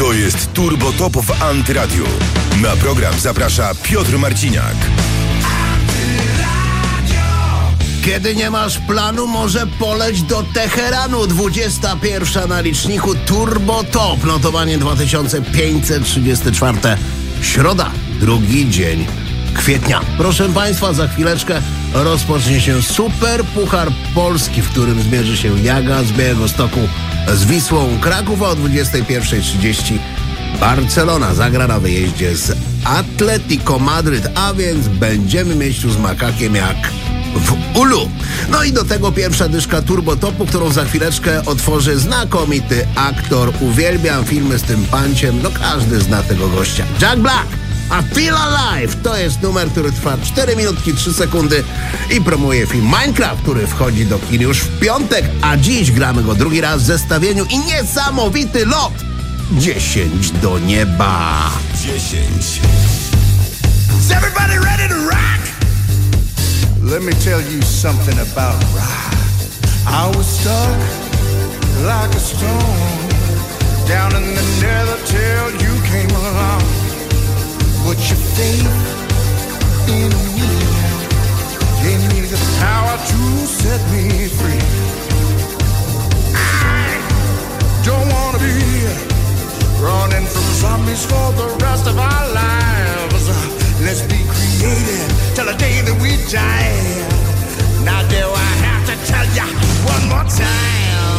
To jest Turbo Top w Antyradiu. Na program zaprasza Piotr Marciniak. Kiedy nie masz planu, może poleć do Teheranu. 21 na liczniku Turbo Top. Notowanie 2534. Środa, drugi dzień kwietnia. Proszę Państwa, za chwileczkę rozpocznie się Super Puchar Polski, w którym zmierzy się Jaga z Białegostoku z Wisłą Kraków, a o 21:30 Barcelona zagra na wyjeździe z Atletico Madryt, a więc będziemy mieć tu z makakiem jak w ulu. No i do tego pierwsza dyszka Turbo Topu, którą za chwileczkę otworzy znakomity aktor. Uwielbiam filmy z tym panciem, no każdy zna tego gościa. Jack Black, I Feel Alive, to jest numer, który trwa 4 minutki 3 sekundy i promuje film Minecraft, który wchodzi do kin już w piątek, a dziś gramy go drugi raz w zestawieniu i niesamowity lot 10 do nieba. 10. Is everybody ready to rock? Let me tell you something about rock. I was stuck like a stone down in the nether till you came along. But your faith in me gave me the power to set me free. I don't wanna be running from zombies for the rest of our lives. Let's be creative till the day that we die. Now do I have to tell ya one more time?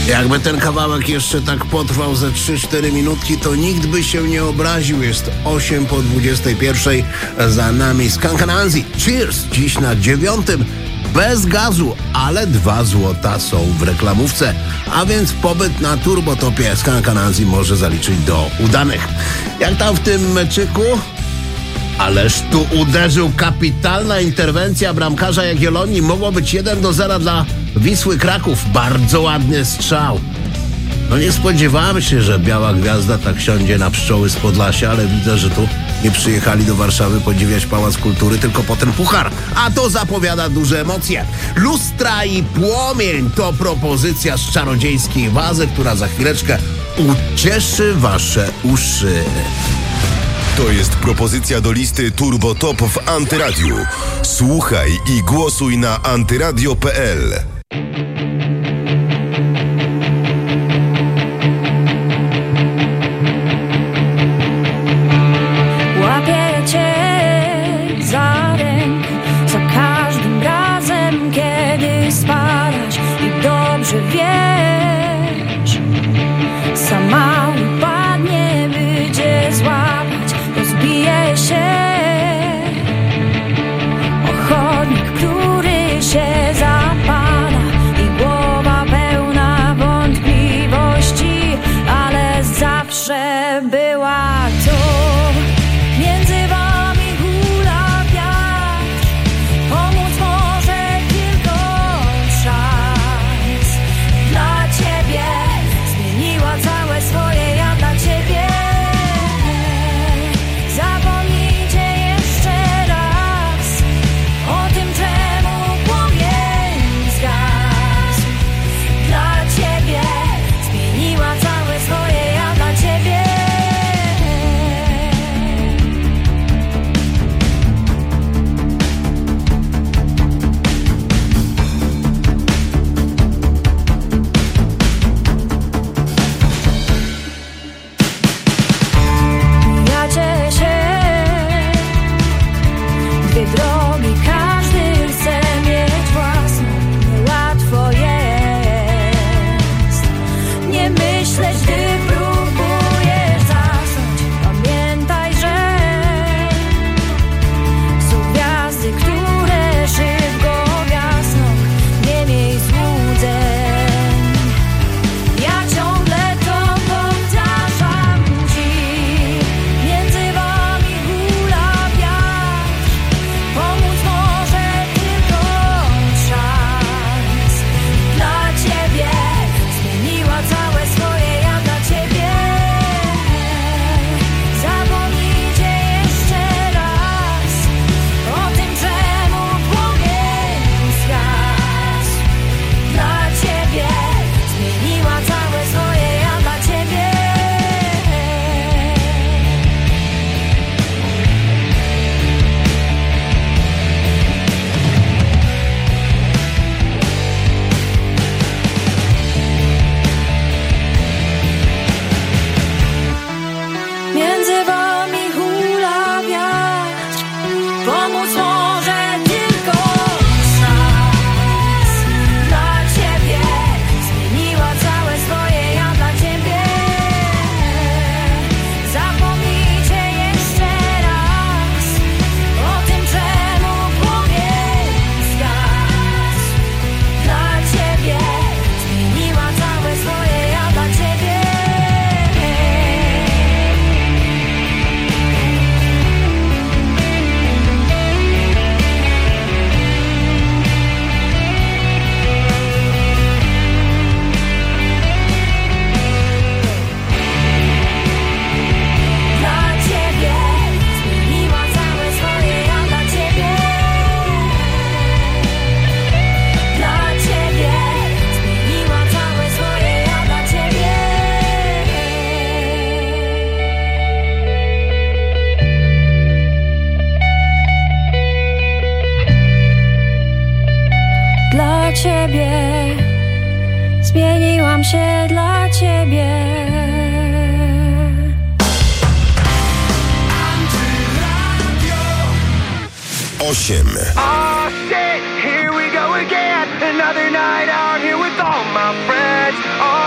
Jakby ten kawałek jeszcze tak potrwał ze 3-4 minutki, to nikt by się nie obraził. Jest 8 po 21. Za nami Skunk Anansi. Cheers! Dziś na 9. Bez gazu, ale 2 złota są w reklamówce. A więc pobyt na turbotopie Skunk Anansi może zaliczyć do udanych. Jak tam w tym meczyku? Ależ tu uderzył, kapitalna interwencja bramkarza Jagiellonii. Mogło być 1-0 dla Wisły Kraków. Bardzo ładny strzał. No nie spodziewałem się, że Biała Gwiazda tak siądzie na pszczoły z Podlasia, ale widzę, że tu nie przyjechali do Warszawy podziwiać Pałac Kultury, tylko po ten puchar. A to zapowiada duże emocje. Lustra i płomień to propozycja z czarodziejskiej wazy, która za chwileczkę ucieszy wasze uszy. To jest propozycja do listy Turbo Top w Antyradiu. Słuchaj i głosuj na antyradio.pl. Łapię cię za rękę za każdym razem, kiedy spadasz i dobrze wiesz, sama upadnie, by cię złapać, rozbije się o chodnik, który się zapala i głowa pełna wątpliwości, ale zawsze była tu. Między wami hula wiatr, pomóc może tylko czas. Dla ciebie zmieniła całe swoje, ja dla ciebie. Zapomnijcie jeszcze raz o tym, czemu płomień zgasł. Dla ciebie zmieniła całe swoje, ja dla ciebie. Mijacie się dwie drogi, każdy chce mieć własną. Niełatwo jest nie myśleć, gdy próbujesz zasnąć. Pamiętaj, że są gwiazdy, które szybko gasną. Nie miej złudzeń. Ja ciągle to powtarzam ci. Między wami hula wiatr, pomóc może tylko czas. Dla ciebie zmieniła całe swoje, ja dla ciebie. Zapomnijcie jeszcze raz o tym, czemu płomień zgasł. Dla ciebie zmieniła całe swoje, ja dla ciebie. Między wami hula wiatr, pomóc może tylko czas. Dla ciebie zmieniła całe swoje, ja dla ciebie. Zapomnijcie jeszcze raz o tym, czemu płomień zgasł. Dla ciebie zmieniła całe swoje, ja dla ciebie. Dla ciebie zmieniła całe swoje, ja dla ciebie. Dla ciebie zmieniła całe swoje, ja dla ciebie. Dla ciebie zmieniłam się, dla ciebie. 8. Oh shit, here we go again. Another night out here with all my friends. Oh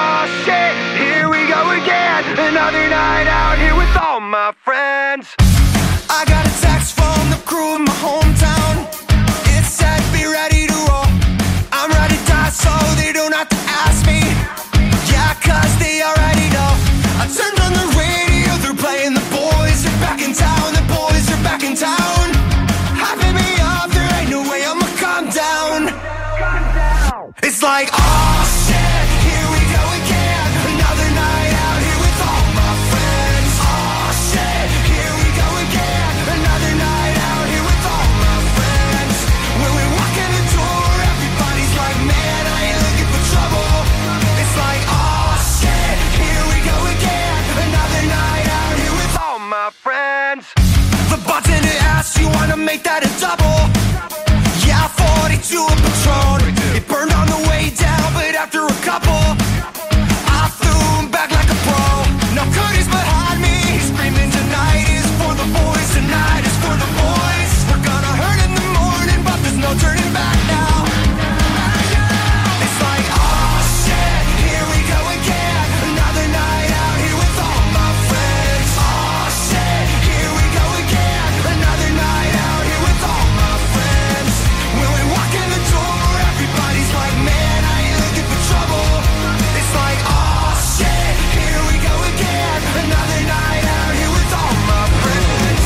Another night out here with all my friends. I got a text from the crew of my hometown. It said be ready to roll. I'm ready to die so they don't have to ask me. Yeah, cause they already know. I turned on the radio, they're playing The Boys are back in town. The boys are back in town. Hyping me up, there ain't no way I'ma calm down. It's like, oh shit, here we go again. Another night out here with all my friends. Oh shit, here we go again. Another night out here with all my friends. When we walk in the door, everybody's like, man, I ain't looking for trouble. It's like, oh shit, here we go again. Another night out here with all my friends. The button to ask, you wanna make that a double? Yeah, 42 a Patron. It burned on the way down, but after a couple, I threw him back like a pro. Now Cody's behind me, he's screaming tonight is for the boys, tonight is for the boys. We're gonna hurt in the morning, but there's no turning back now. It's like, oh shit, here we go again. Another night out here with all my friends. Oh shit, here we go again. Another night out here with all my friends. When we walk in the door, everybody's like, man, I ain't looking for trouble. It's like, oh shit, here we go again. Another night out here with all my friends.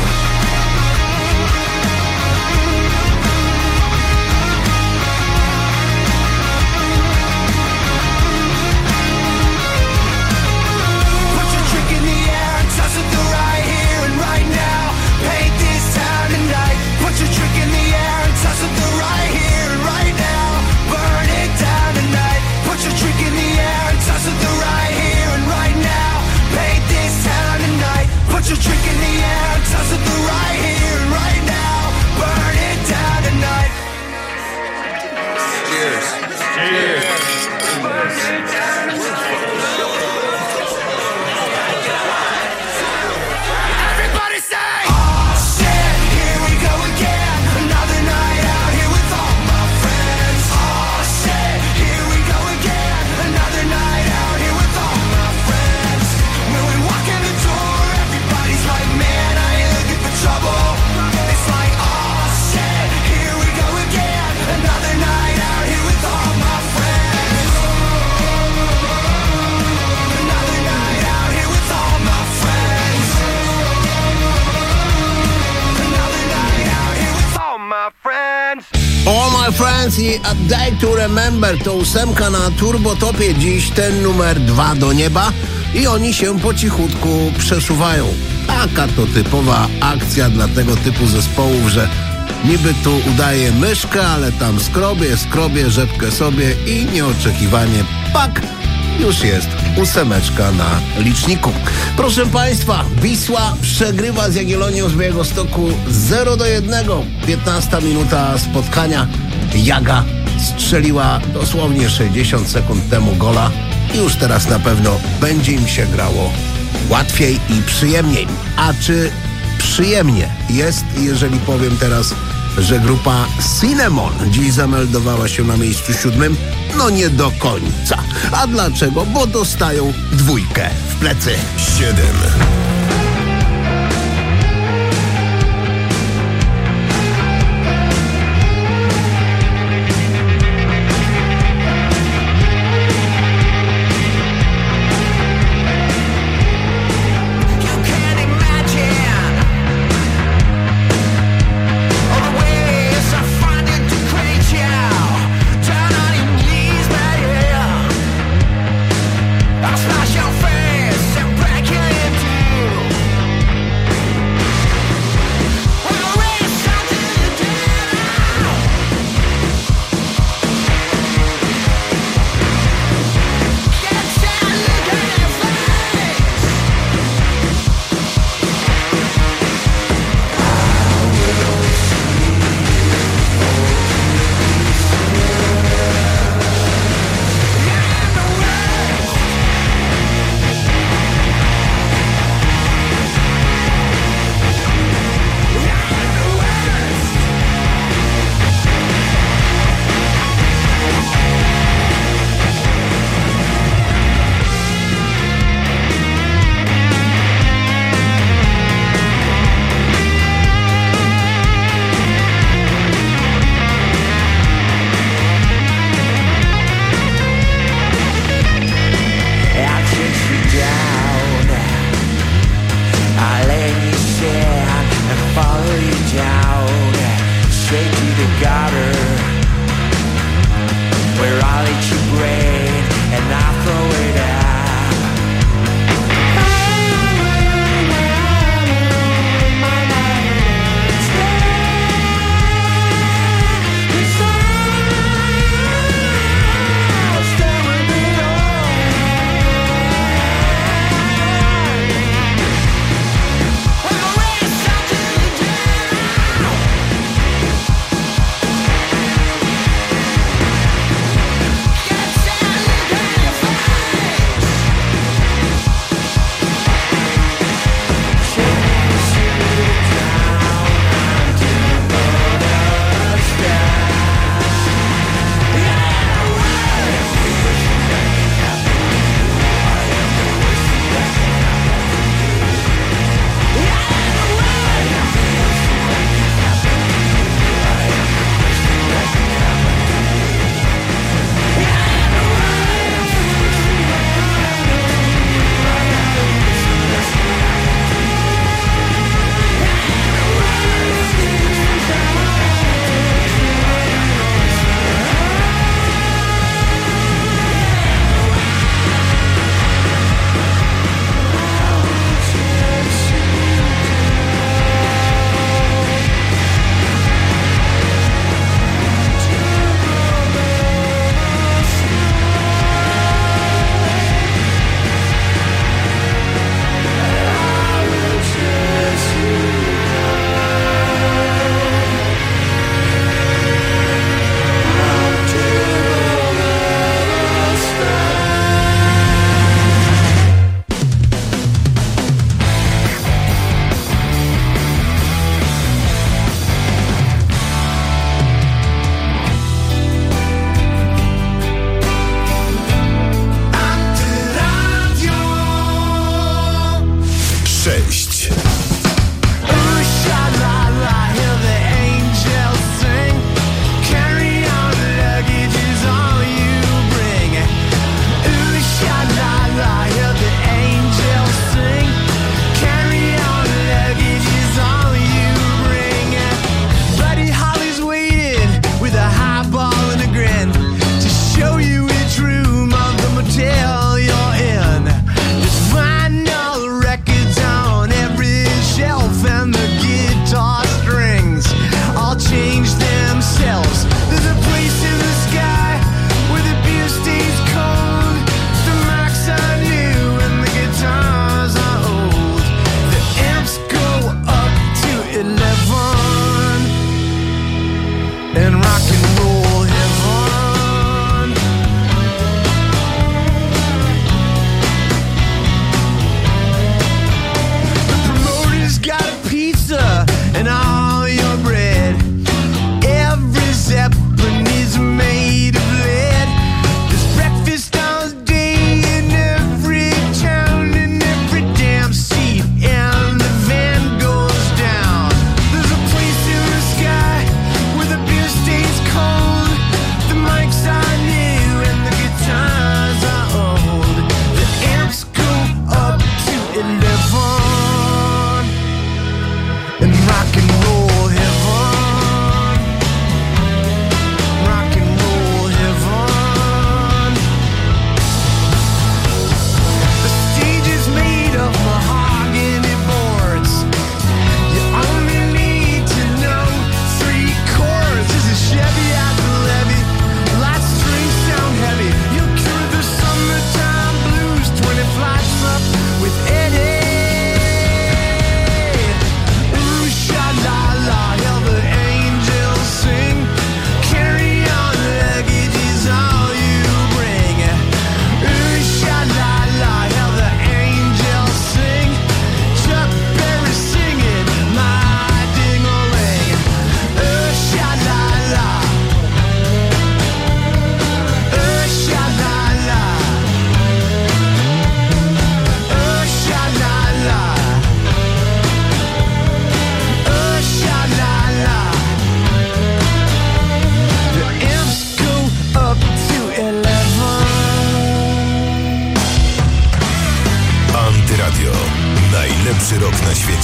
Put your drink in the air and toss it through right here and right now. Paint this town tonight. Put your drink in the air and toss it through right here and right now. Burn it down tonight. Put your drink in the air and toss it through right here and right now. Paint this town tonight. Put your drink in the air and toss it through right here and right now. Burn it down tonight. Cheers. Everybody say, oh shit, here we go again. Another night out here with all my friends. Oh shit, here we go again. Another night out here with all my friends. When we walk in the door, everybody's like, man, I ain't looking for trouble. It's like, oh shit, here we go again. Another night out here with all my friends. Another night out here with all my friends. Another night out here with all my friends. All my friends i A Day to Remember to 8 na Turbotopie. Dziś ten numer 2 do nieba i oni się po cichutku przesuwają. Taka to typowa akcja dla tego typu zespołów, że niby tu udaje myszkę, ale tam skrobie, rzepkę sobie i nieoczekiwanie pak, już jest 8 na liczniku. Proszę Państwa, Wisła przegrywa z Jagiellonią z Białegostoku 0-1. 15 minuta spotkania. Jaga strzeliła dosłownie 60 sekund temu gola i już teraz na pewno będzie im się grało łatwiej i przyjemniej. A czy przyjemnie jest, jeżeli powiem teraz, że grupa Cinnamon dziś zameldowała się na miejscu 7? No nie do końca. A dlaczego? Bo dostają 2 w plecy. 7. I'll smash your face and break you in two.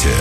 świecie.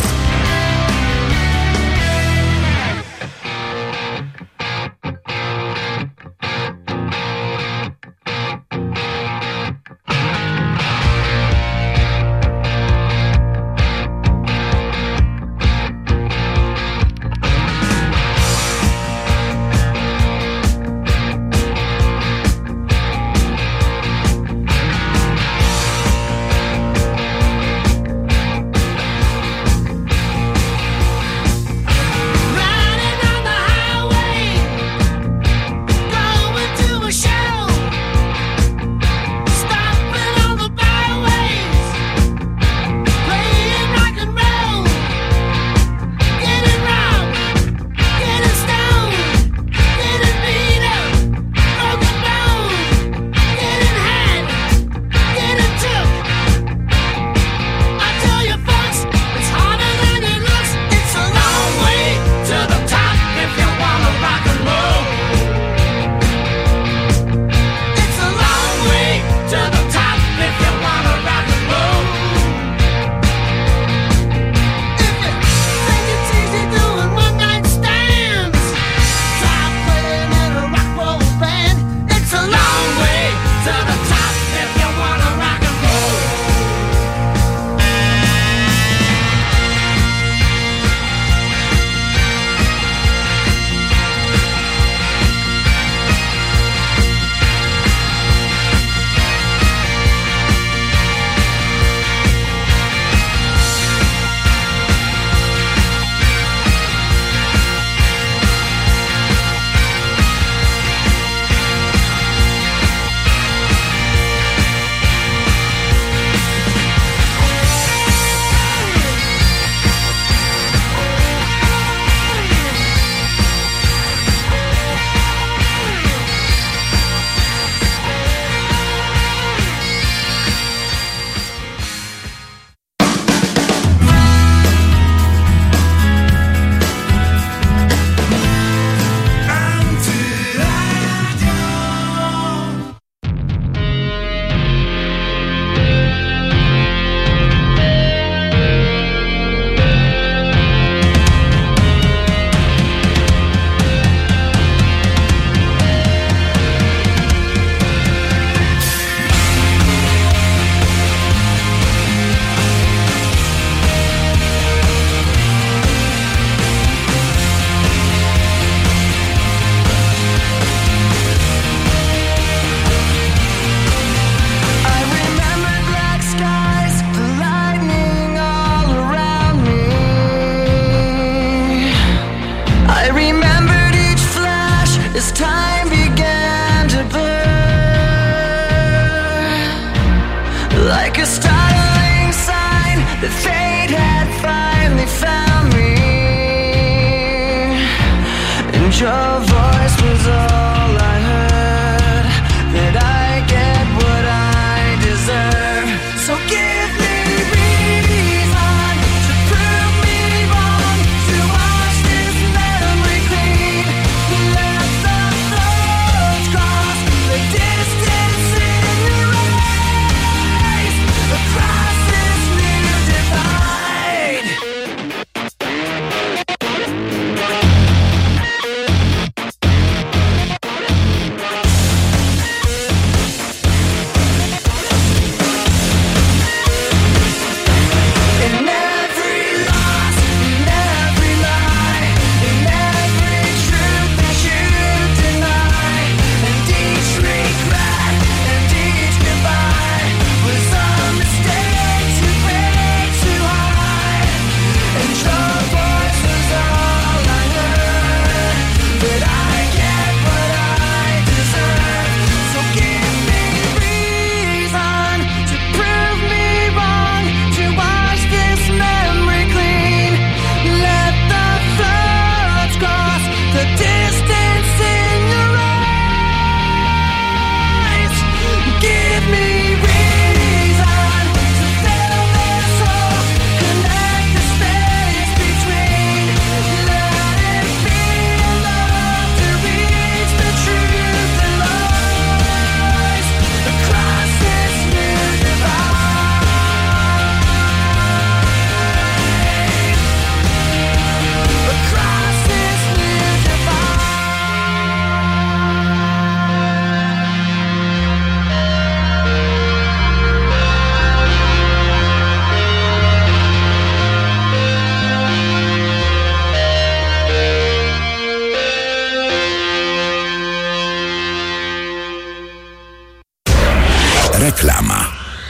Reklama.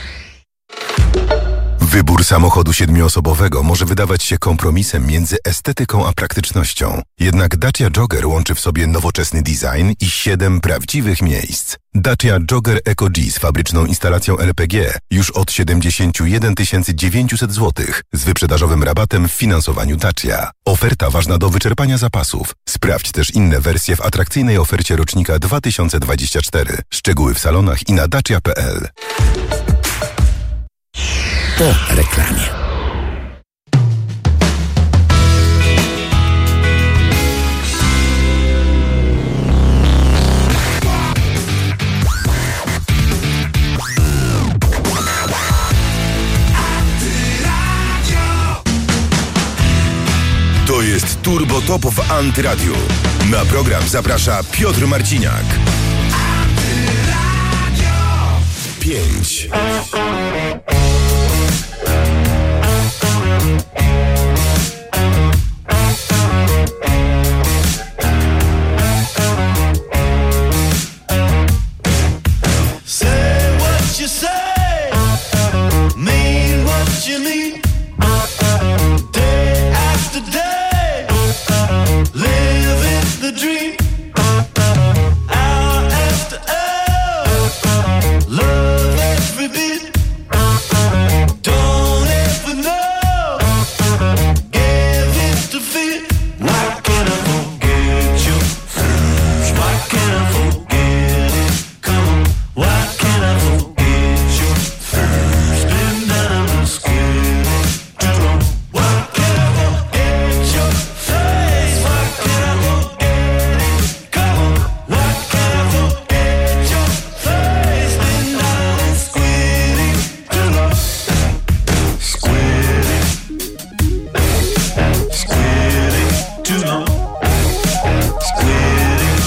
Wybór samochodu 7-osobowego może wydawać się kompromisem między estetyką a praktycznością. Jednak Dacia Jogger łączy w sobie nowoczesny design i 7 prawdziwych miejsc. Dacia Jogger Eco-G z fabryczną instalacją LPG już od 71 900 zł z wyprzedażowym rabatem w finansowaniu Dacia. Oferta ważna do wyczerpania zapasów. Sprawdź też inne wersje w atrakcyjnej ofercie rocznika 2024. Szczegóły w salonach i na dacia.pl. Po reklamie. To jest Turbo Top w Antyradiu. Na program zaprasza Piotr Marciniak. 5. Say what you say, mean what you mean. Day after day, living the dream. Hour after hour, love every beat. Don't ever know, give it to feel. Why can't I forget you? Why can't I forget it? Come on, why can't I forget you? Spin down the square too long. Why can't I forget your face? Why can't I forget it? Come on, why can't I forget your face? Spin down and square it too long. Square it too long. Square it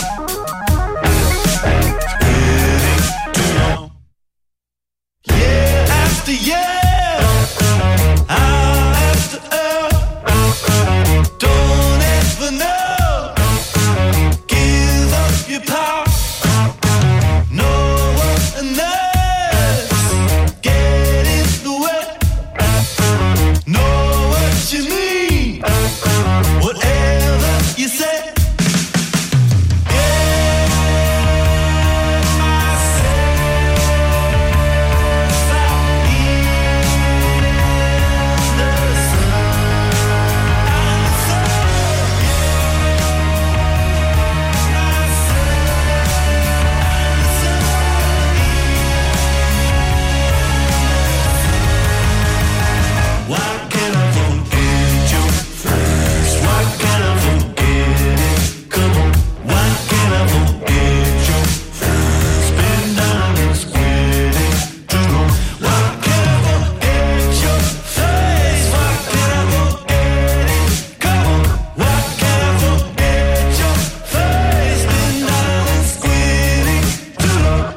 too long. Year after year, hour after hour, don't ever know. Give up your power. No one else get in the way. Know what you mean, whatever you say. Why can't I forget your face? Why can't I forget it? Come on, why can't I forget your face? Spin down and square it too long. Why can't I forget your face? Why can't I forget it? Come on, why can't I forget your face? Spin down and square it too long.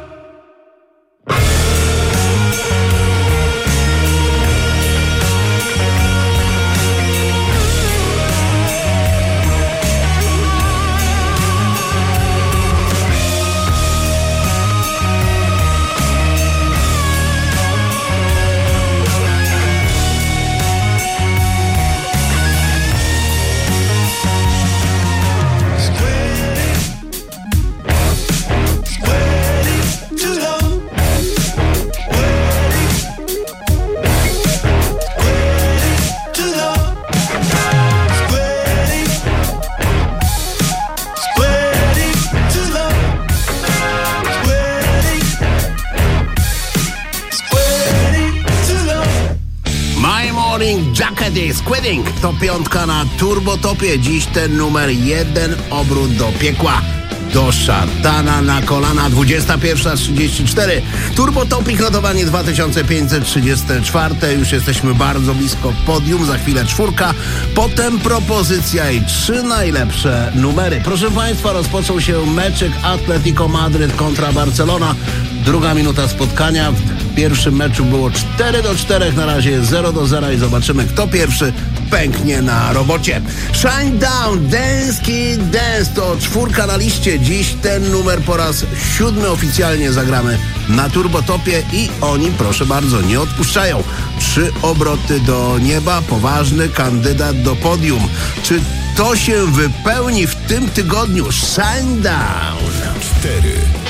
My Morning Jacket is Quitting to piątka na Turbotopie. Dziś ten numer 1 obrót do piekła. Do szatana na kolana. 21:34. Turbotopik notowanie 2534. Już jesteśmy bardzo blisko podium. Za chwilę 4. Potem propozycja i 3 najlepsze numery. Proszę Państwa, rozpoczął się meczyk Atletico Madryt kontra Barcelona. 2 minuta spotkania. W pierwszym meczu było 4-4. Na razie 0-0 i zobaczymy, kto pierwszy pęknie na robocie. Shine Down, Dance Kid Dance to 4 na liście. Dziś ten numer po raz 7 oficjalnie zagramy na Turbotopie i oni, proszę bardzo, nie odpuszczają. 3 obroty do nieba, poważny kandydat do podium. Czy to się wypełni w tym tygodniu? Shine Down. 4.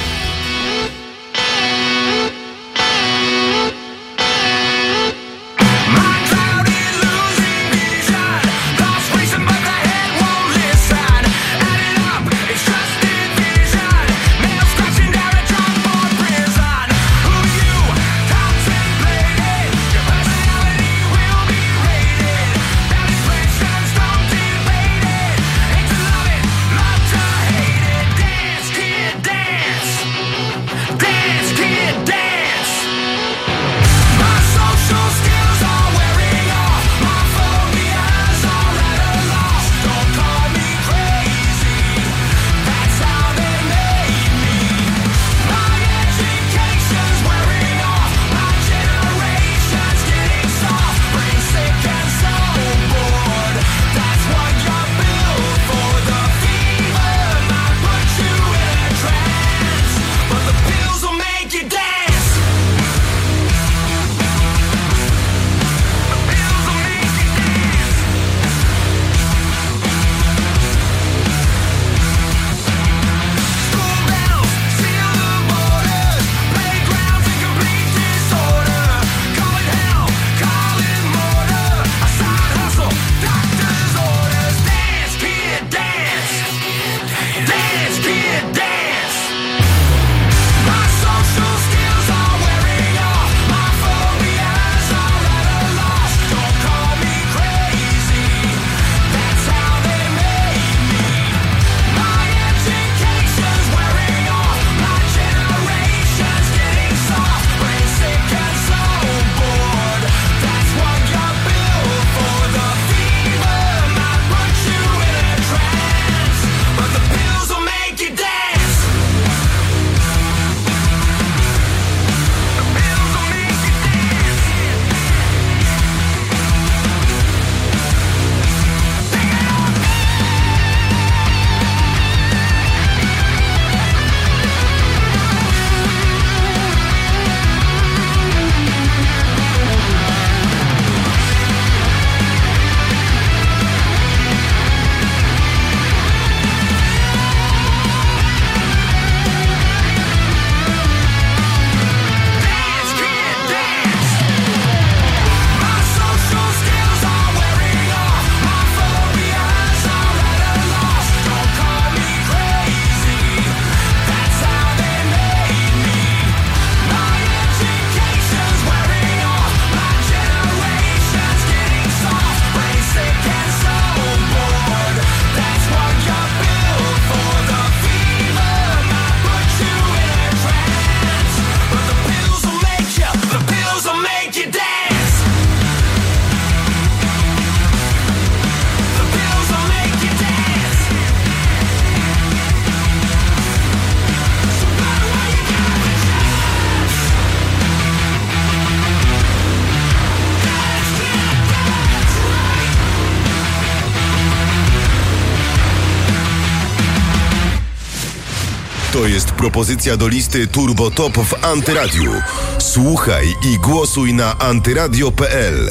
To jest propozycja do listy Turbo Top w Antyradiu. Słuchaj i głosuj na antyradio.pl.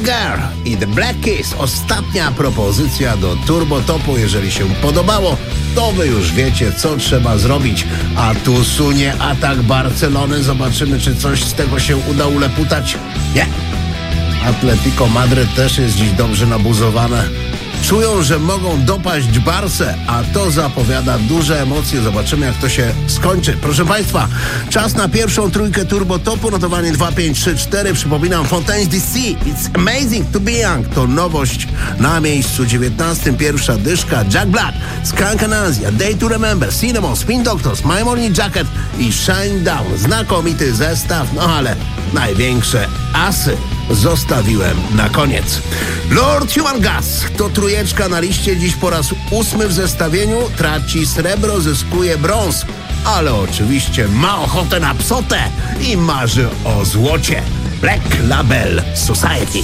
Girl i The Black Keys. Ostatnia propozycja do Turbo Topu. Jeżeli się podobało, to wy już wiecie, co trzeba zrobić. A tu sunie atak Barcelony. Zobaczymy, czy coś z tego się uda uleputać. Nie. Atletico Madryt też jest dziś dobrze nabuzowane. Czują, że mogą dopaść Barsę, a to zapowiada duże emocje. Zobaczymy, jak to się skończy. Proszę Państwa, czas na pierwszą trójkę Turbo Topu, notowanie 2, 5, 3, 4. Przypominam, Fontaines DC, It's Amazing to be Young. To nowość na miejscu 19. Pierwsza dyszka, Jack Black, Skunk Anansia, Day to Remember, Cinnamon, Spin Doctors, My Morning Jacket i Shine Down. Znakomity zestaw, no ale największe asy zostawiłem na koniec. Lord Human Gas to trójeczka na liście, dziś po raz 8 w zestawieniu. Traci srebro, zyskuje brąz, ale oczywiście ma ochotę na psotę i marzy o złocie. Black Label Society.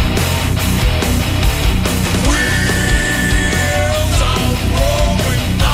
Wheels on rolling.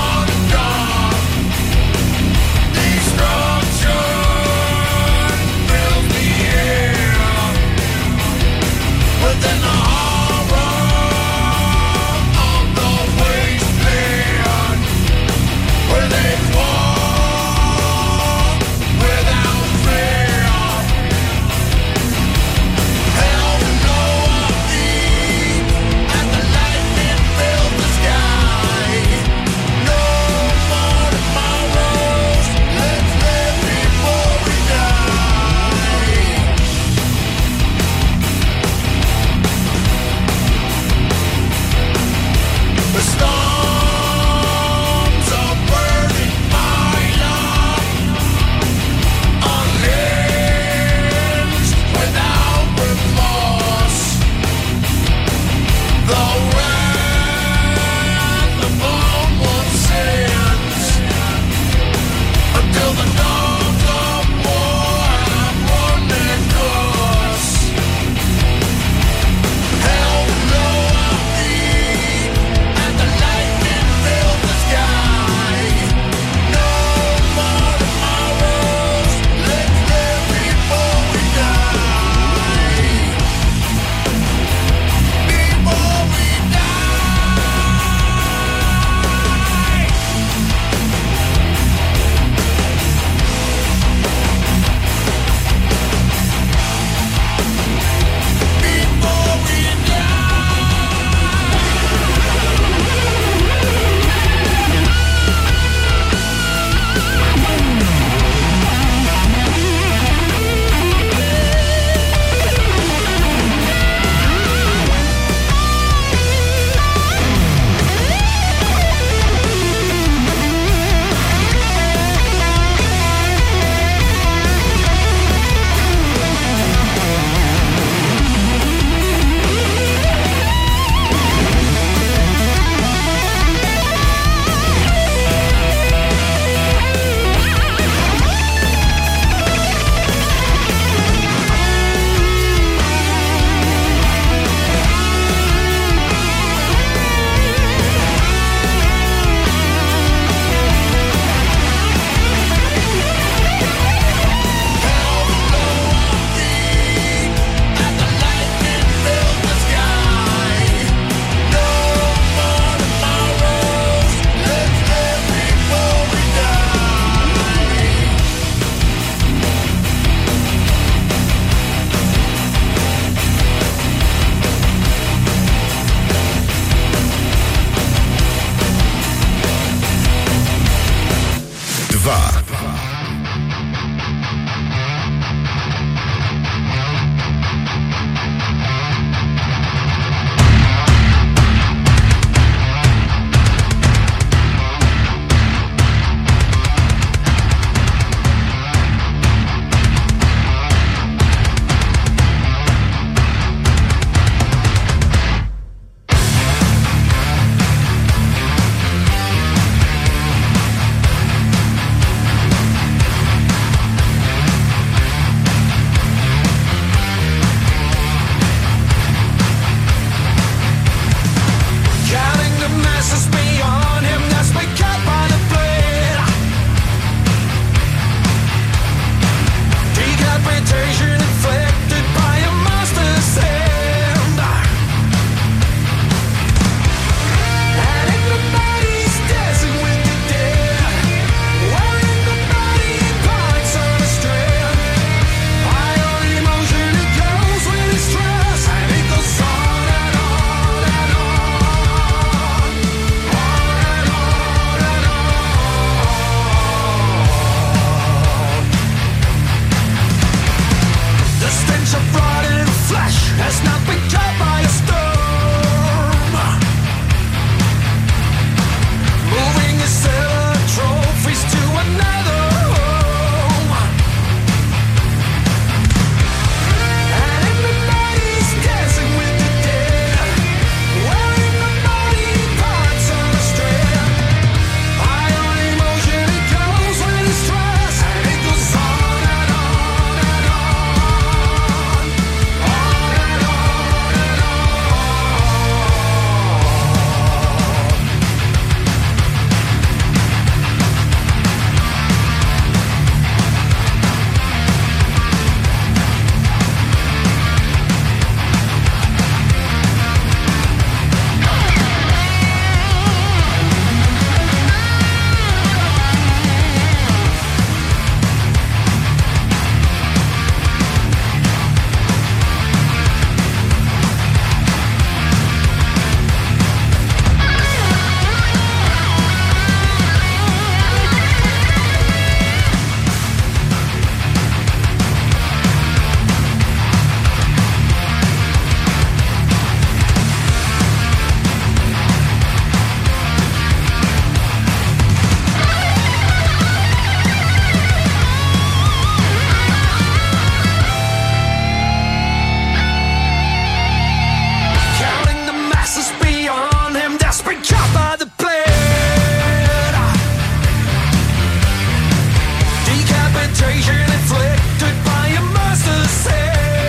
frustration inflicted by a master's hand.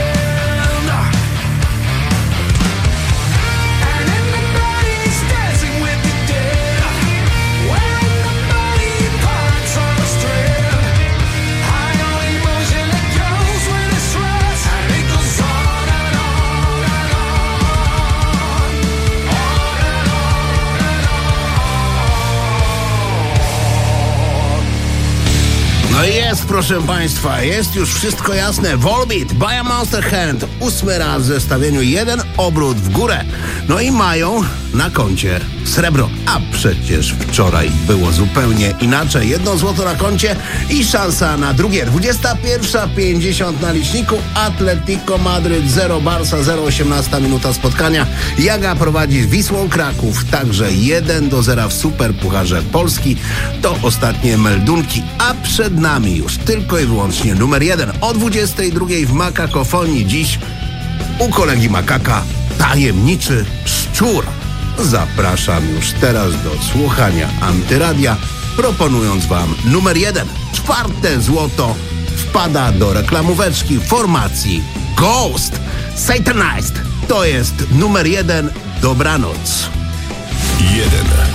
And in the body's dancing with the dead, wearing the body parts on a strand. High on emotion that goes with the stress, and it goes on and on and on, No i jest, proszę Państwa, jest już wszystko jasne. Volbeat, By a Monster Hand, 8 raz w zestawieniu, 1 obrót w górę. No i mają na koncie srebro. A przecież wczoraj było zupełnie inaczej. 1 złoto na koncie i szansa na drugie. 21:50 na liczniku. Atletico Madryt 0, Barca 0, 18 minuta spotkania. Jaga prowadzi z Wisłą Kraków, także 1-0 w Superpucharze Polski. To ostatnie meldunki, a przed nami już tylko i wyłącznie numer 1. O 22:00 w Makakofonii dziś u kolegi Makaka Tajemniczy Szczur. Zapraszam już teraz do słuchania Antyradia, proponując wam numer 1. 4 złoto wpada do reklamóweczki formacji Ghost. Satanized to jest numer 1. Dobranoc. 1.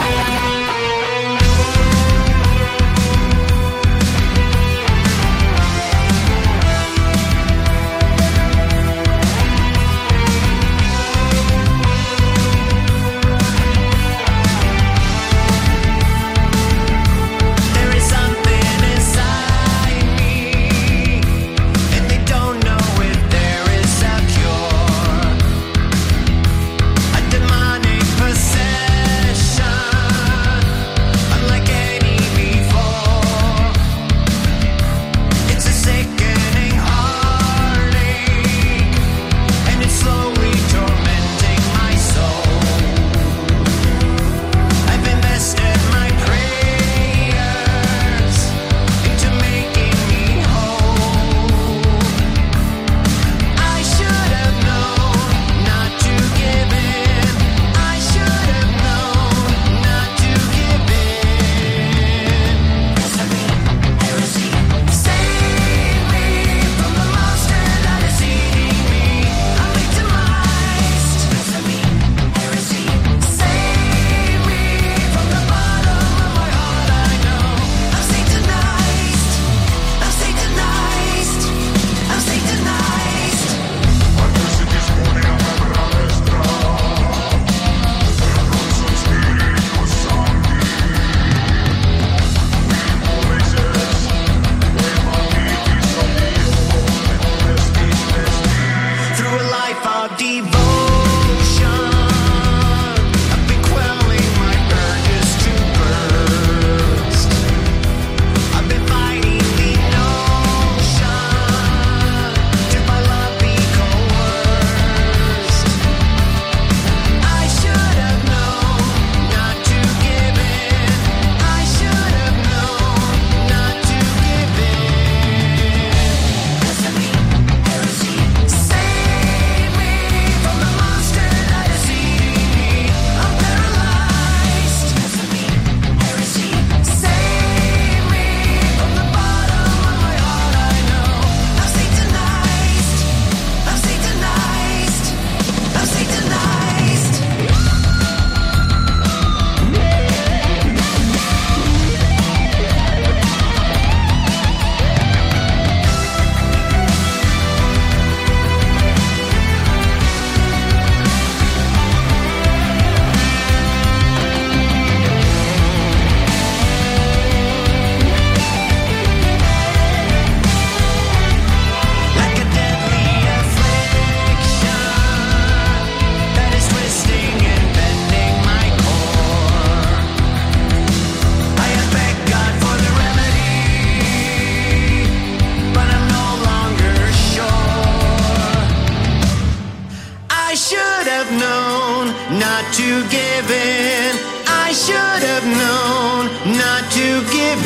to give in. I should have known not to give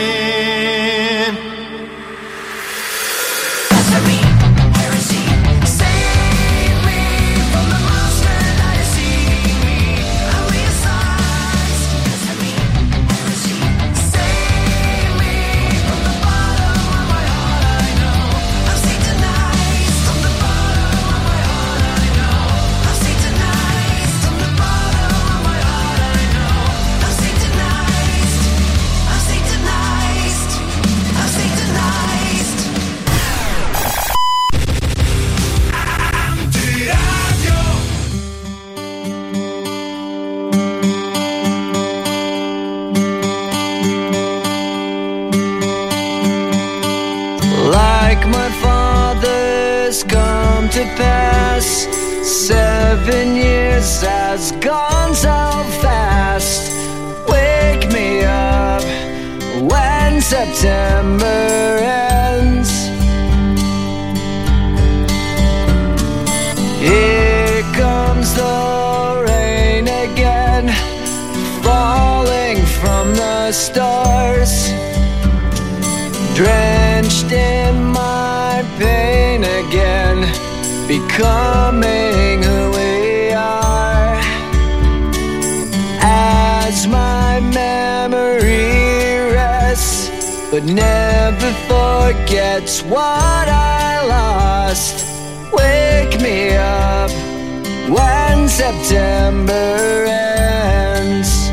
in. Blasphemy, heresy, save me from the monster that is eating me. I'm realized. Blasphemy, heresy, save me from the bottom of my like my father's come to pass. 7 years has gone so fast. Wake me up when September ends. Here comes the rain again, falling from the stars, drenched in my pain again, becoming who we are. As my memory rests, but never forgets what I lost. Wake me up when September ends.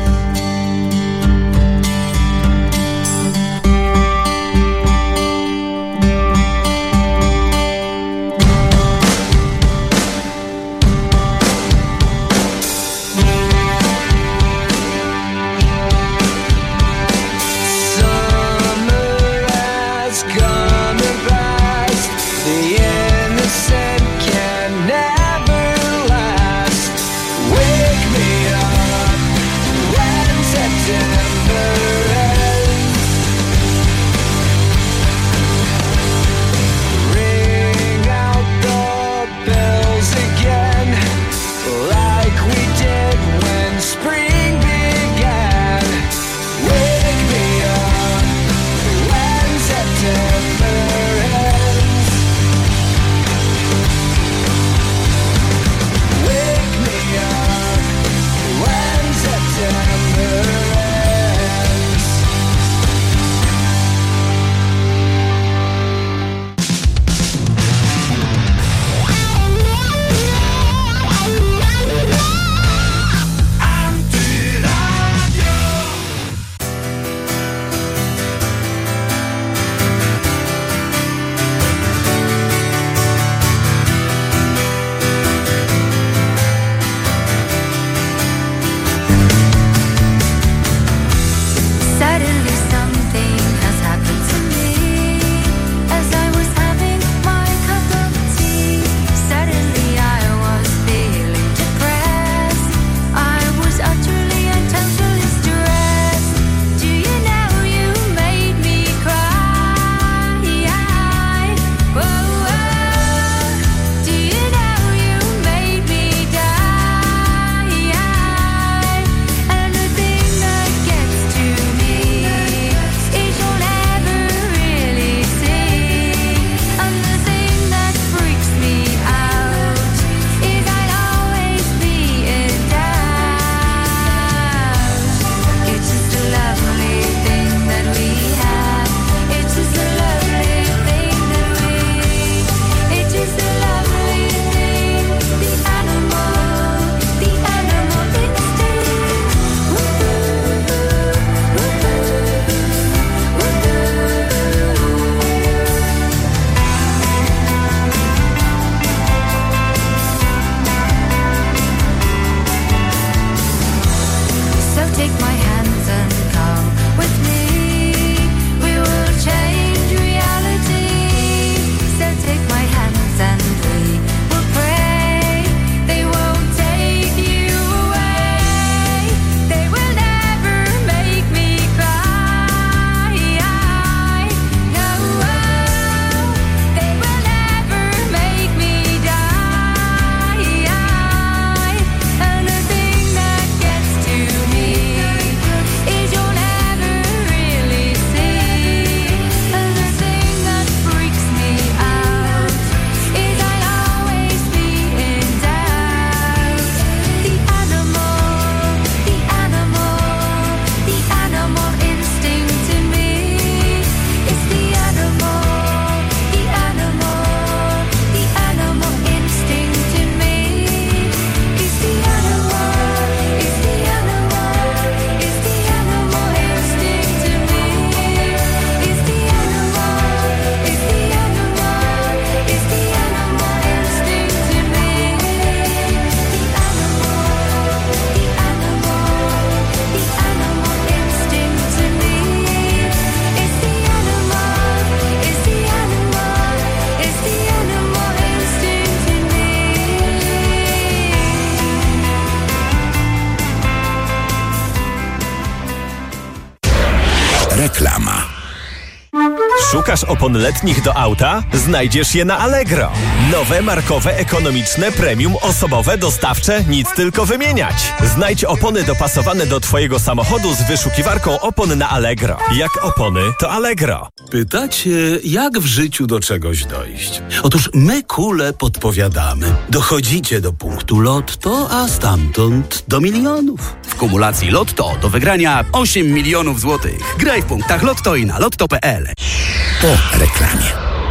Szukasz opon letnich do auta? Znajdziesz je na Allegro. Nowe, markowe, ekonomiczne, premium, osobowe, dostawcze, nic tylko wymieniać. Znajdź opony dopasowane do Twojego samochodu z wyszukiwarką opon na Allegro. Jak opony, to Allegro. Pytacie, jak w życiu do czegoś dojść? Otóż my kule podpowiadamy. Dochodzicie do punktu Lotto, a stamtąd do milionów. W kumulacji Lotto do wygrania 8 milionów złotych. Graj w punktach Lotto i na lotto.pl. Po reklamie.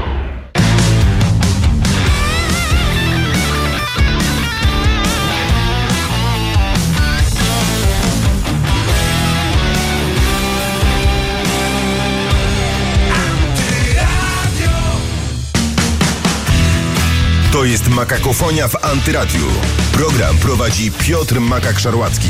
To jest Makakofonia w Antyradiu. Program prowadzi Piotr Makak-Szarłacki.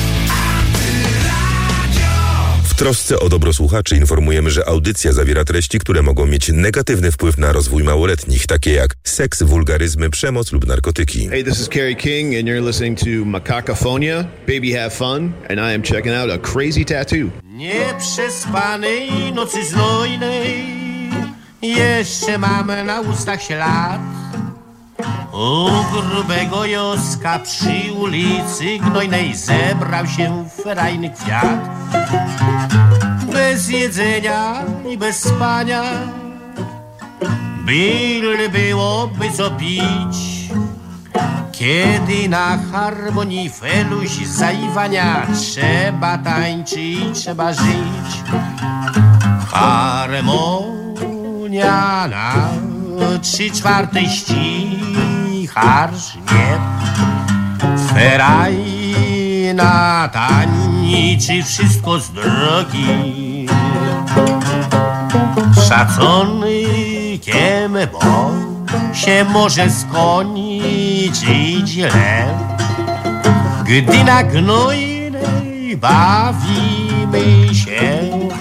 W trosce o dobro słuchaczy informujemy, że audycja zawiera treści, które mogą mieć negatywny wpływ na rozwój małoletnich, takie jak seks, wulgaryzmy, przemoc lub narkotyki. Hey, this is Kerry King and you're listening to Makakophonia. Baby, have fun. And I am checking out a crazy tattoo. Nieprzespanej nocy znojnej jeszcze mamy na ustach ślad. U grubego Joska przy ulicy Gnojnej zebrał się ferajny kwiat. Bez jedzenia i bez spania, byle byłoby co pić. Kiedy na harmonii feluś zaiwania, trzeba tańczyć, trzeba żyć. Harmonia na 3/4 ścicha rżnie. Ferajna tańczy wszystko z drogi. Szacunkiem, bo się może skończyć źle, gdy na Gnojnej bawimy się.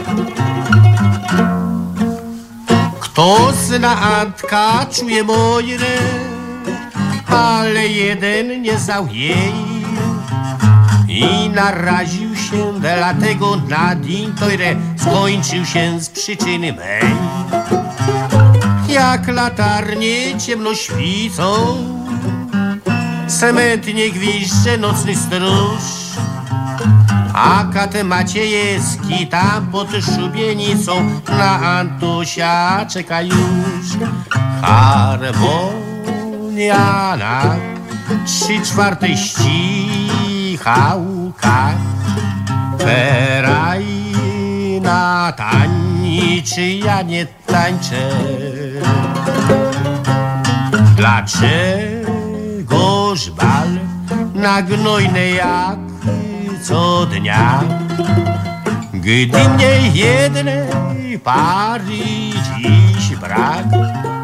Kto zna Antka, czuje Mojrę, ale jeden nie znał jej i naraził się, dlatego na dzień tojre skończył się z przyczyny mej. Jak latarnie ciemno świcą, smętnie gwizdże nocny stróż, a kat Maciejewski tam pod szubienicą na Antusia czeka już. Harmonia na 3/4 ścicha łka. Ferajna tańczy, ja nie tańczę. Dlaczegoż bal na Gnojnej jak co dnia, gdy mnie jednej pary dziś brak?